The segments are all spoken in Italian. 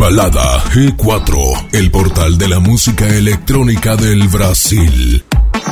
Balada G4, el portal de la música electrónica del Brasil.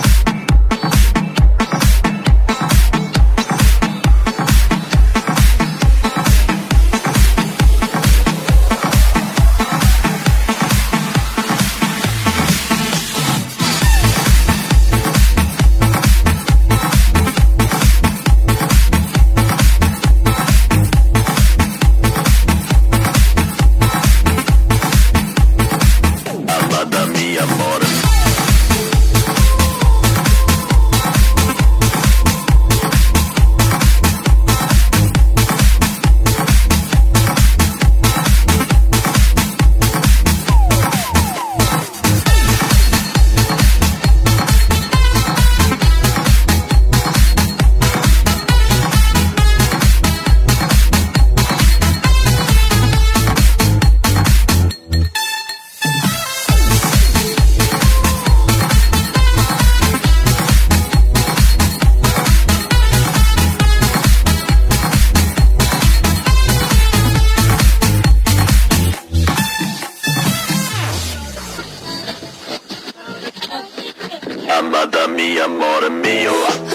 Amada mia, amore mio.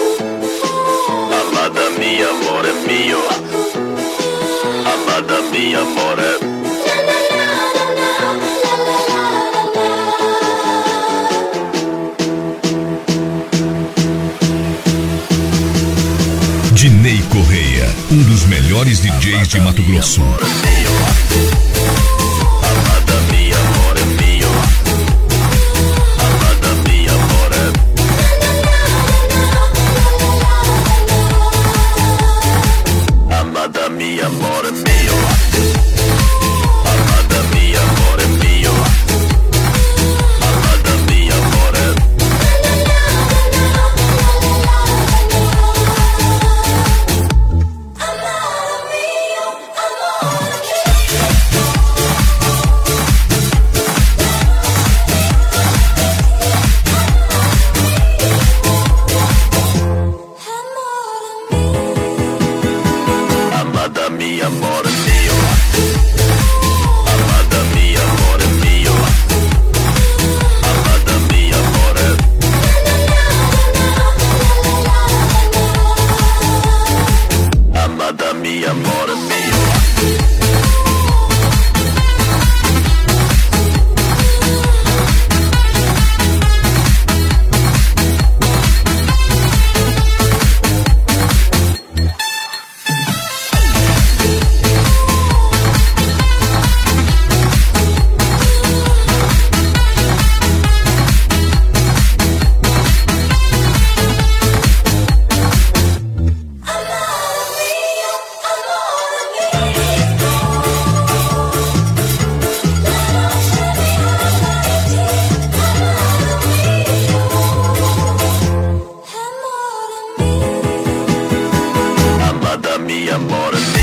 Amada mia, amore mio. Amada mia, amore. Dinei Correia, dos melhores DJs de Mato Grosso. Amada mia, amore mio. Amada mia, amore. Amada mia, amore mio. Amada mia, amore mio. Amada mia, amore. Amada mia, amore mio. Amada mia, amore mio. Amada mia, amore. Amada mia, amore mio. Amada mia, amore